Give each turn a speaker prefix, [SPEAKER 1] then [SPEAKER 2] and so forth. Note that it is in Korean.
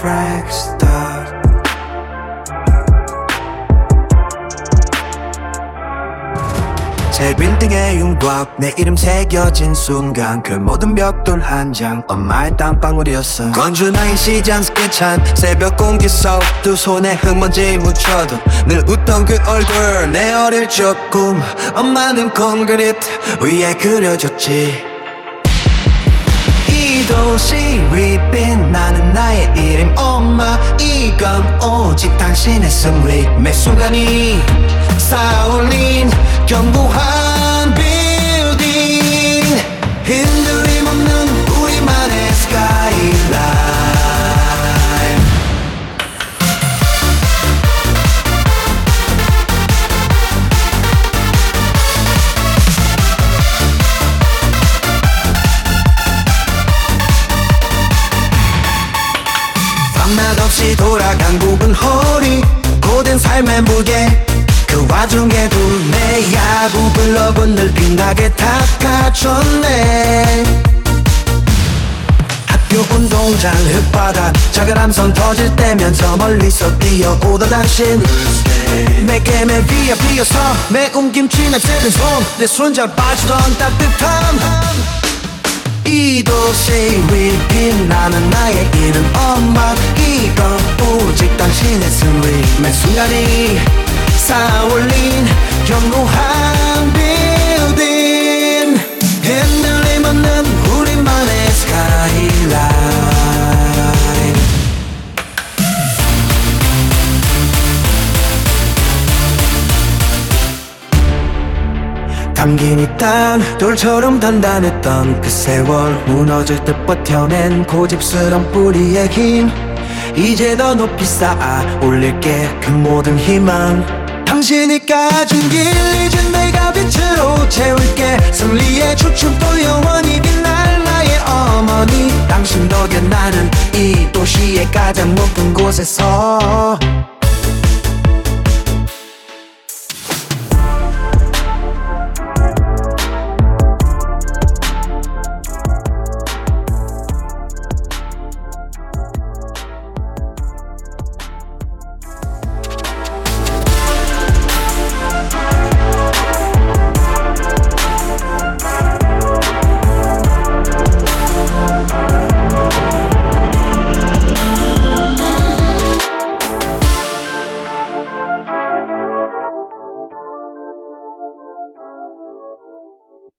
[SPEAKER 1] fresh start. 제 빌딩의 윤곽 내 이름 새겨진 순간 그 모든 벽돌 한 장 엄마의 땀방울이었어. 건조나인 시장 스케찬 새벽 공기 속 두 손에 흙먼지 묻혀도 늘 웃던 그 얼굴 내 어릴 적 꿈 엄마는 콘크리트 위에 그려졌지. 이 도시 위 빛나는 나의 이름 엄마 이건 오직 당신의 승리. 매 순간이 쌓아올린 견고한 빌딩 흔들림 없는 우리만의 스카이라인. 밤낮 없이 돌아간 굽은 허리 고된 삶의 무게 그 와중에도 내 야구 글러브는 늘 빛나게 닦아줬네. 학교 운동장 흙바닥 작은 함성 터질 때면 저 멀리서 뛰어오던 당신 내게 매 위에 비어서 매 움김치는 뜨는 손 내 손 잘 빠지던 따뜻함. 이 도시 위 빛나는 나의 이름 엄마 이건 오직 당신의 승리. 매 순간이 쌓아올린 견고한 빌딩 흔들림 없는 우리만의 스카이라인. 담긴 이 땅 돌처럼 단단했던 그 세월 무너질 듯 버텨낸 고집스런 뿌리의 힘 이제 더 높이 쌓아 올릴게 그 모든 희망. 당신이 가진 길 이젠 내가 빛으로 채울게. 승리의 주춤도 영원히 빛날 나의 어머니 당신 덕에 나는 이 도시의 가장 높은 곳에서